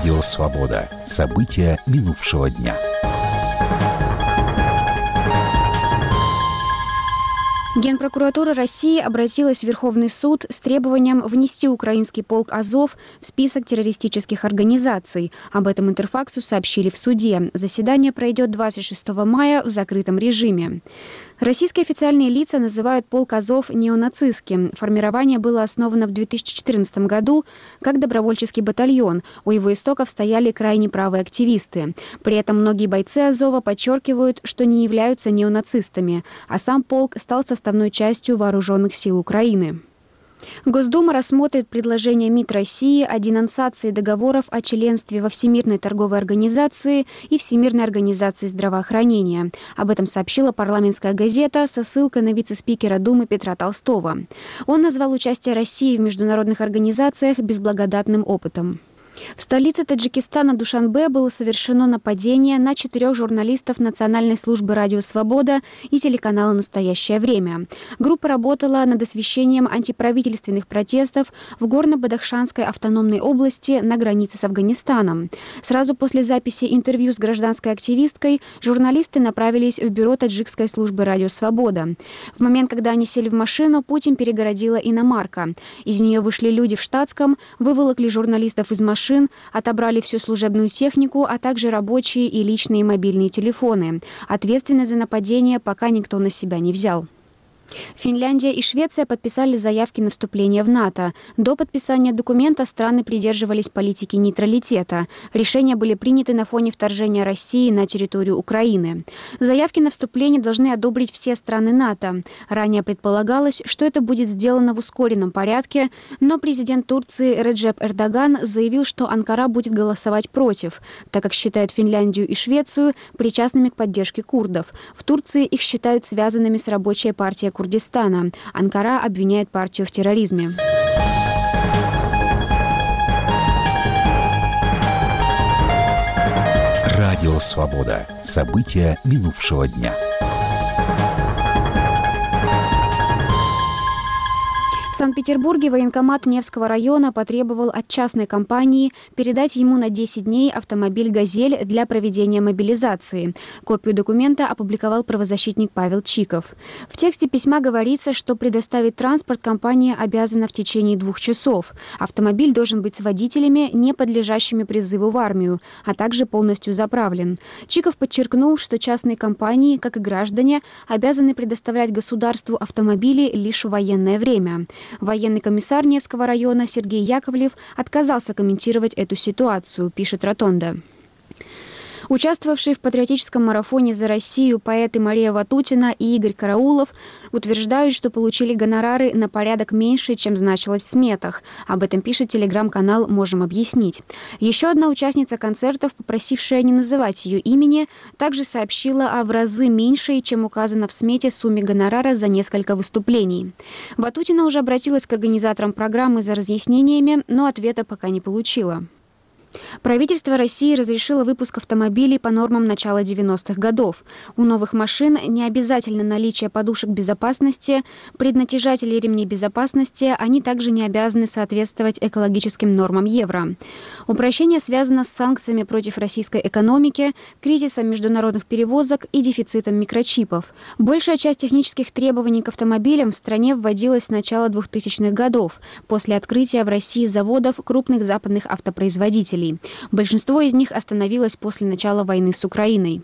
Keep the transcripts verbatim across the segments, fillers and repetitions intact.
Радио «Свобода». События минувшего дня. Генпрокуратура России обратилась в Верховный суд с требованием внести украинский полк «Азов» в список террористических организаций. Об этом Интерфаксу сообщили в суде. Заседание пройдет двадцать шестого мая в закрытом режиме. Российские официальные лица называют полк «Азов» неонацистским. Формирование было основано в две тысячи четырнадцатом году как добровольческий батальон. У его истоков стояли крайне правые активисты. При этом многие бойцы «Азова» подчеркивают, что не являются неонацистами, а сам полк стал составной частью вооруженных сил Украины. Госдума рассмотрит предложение МИД России о денонсации договоров о членстве во Всемирной торговой организации и Всемирной организации здравоохранения. Об этом сообщила парламентская газета со ссылкой на вице-спикера Думы Петра Толстого. Он назвал участие России в международных организациях безблагодатным опытом. В столице Таджикистана Душанбе было совершено нападение на четырех журналистов Национальной службы «Радио Свобода» и телеканала «Настоящее время». Группа работала над освещением антиправительственных протестов в Горно-Бадахшанской автономной области на границе с Афганистаном. Сразу после записи интервью с гражданской активисткой журналисты направились в бюро Таджикской службы «Радио Свобода». В момент, когда они сели в машину, путь им перегородила иномарка. Из нее вышли люди в штатском, выволокли журналистов из машины, отобрали всю служебную технику, а также рабочие и личные мобильные телефоны. Ответственность за нападение пока никто на себя не взял. Финляндия и Швеция подписали заявки на вступление в НАТО. До подписания документа страны придерживались политики нейтралитета. Решения были приняты на фоне вторжения России на территорию Украины. Заявки на вступление должны одобрить все страны НАТО. Ранее предполагалось, что это будет сделано в ускоренном порядке, но президент Турции Реджеп Эрдоган заявил, что Анкара будет голосовать против, так как считает Финляндию и Швецию причастными к поддержке курдов. В Турции их считают связанными с рабочей партией Курдистана. Анкара обвиняет партию в терроризме. Радио «Свобода». События минувшего дня. В Санкт-Петербурге военкомат Невского района потребовал от частной компании передать ему на десять дней автомобиль «Газель» для проведения мобилизации. Копию документа опубликовал правозащитник Павел Чиков. В тексте письма говорится, что предоставить транспорт компания обязана в течение двух часов. Автомобиль должен быть с водителями, не подлежащими призыву в армию, а также полностью заправлен. Чиков подчеркнул, что частные компании, как и граждане, обязаны предоставлять государству автомобили лишь в военное время. Военный комиссар Невского района Сергей Яковлев отказался комментировать эту ситуацию, пишет «Ротонда». Участвовавшие в патриотическом марафоне «За Россию» поэты Мария Ватутина и Игорь Караулов утверждают, что получили гонорары на порядок меньше, чем значилось в сметах. Об этом пишет телеграм-канал «Можем объяснить». Еще одна участница концертов, попросившая не называть ее имени, также сообщила о в разы меньшей, чем указано в смете, сумме гонорара за несколько выступлений. Ватутина уже обратилась к организаторам программы за разъяснениями, но ответа пока не получила. Правительство России разрешило выпуск автомобилей по нормам начала девяностых годов. У новых машин не обязательно наличие подушек безопасности, преднатяжателей ремней безопасности, они также не обязаны соответствовать экологическим нормам Евро. Упрощение связано с санкциями против российской экономики, кризисом международных перевозок и дефицитом микрочипов. Большая часть технических требований к автомобилям в стране вводилась с начала двухтысячных годов, после открытия в России заводов крупных западных автопроизводителей. Большинство из них остановилось после начала войны с Украиной.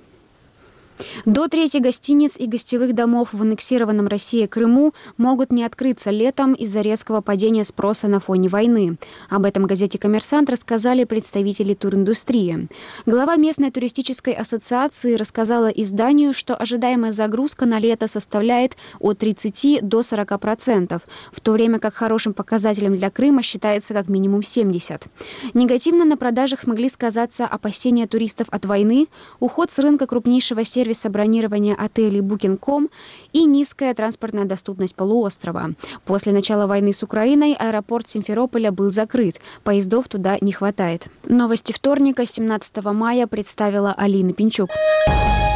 До трети гостиниц и гостевых домов в аннексированном Россией Крыму могут не открыться летом из-за резкого падения спроса на фоне войны. Об этом газете «Коммерсант» рассказали представители туриндустрии. Глава местной туристической ассоциации рассказала изданию, что ожидаемая загрузка на лето составляет от тридцати до сорока процентов, в то время как хорошим показателем для Крыма считается как минимум семьдесят процентов. Негативно на продажах смогли сказаться опасения туристов от войны, уход с рынка крупнейшего сервиса сервиса бронирования отелей букинг точка ком и низкая транспортная доступность полуострова. После начала войны с Украиной аэропорт Симферополя был закрыт. Поездов туда не хватает. Новости вторника, семнадцатого мая, представила Алина Пинчук.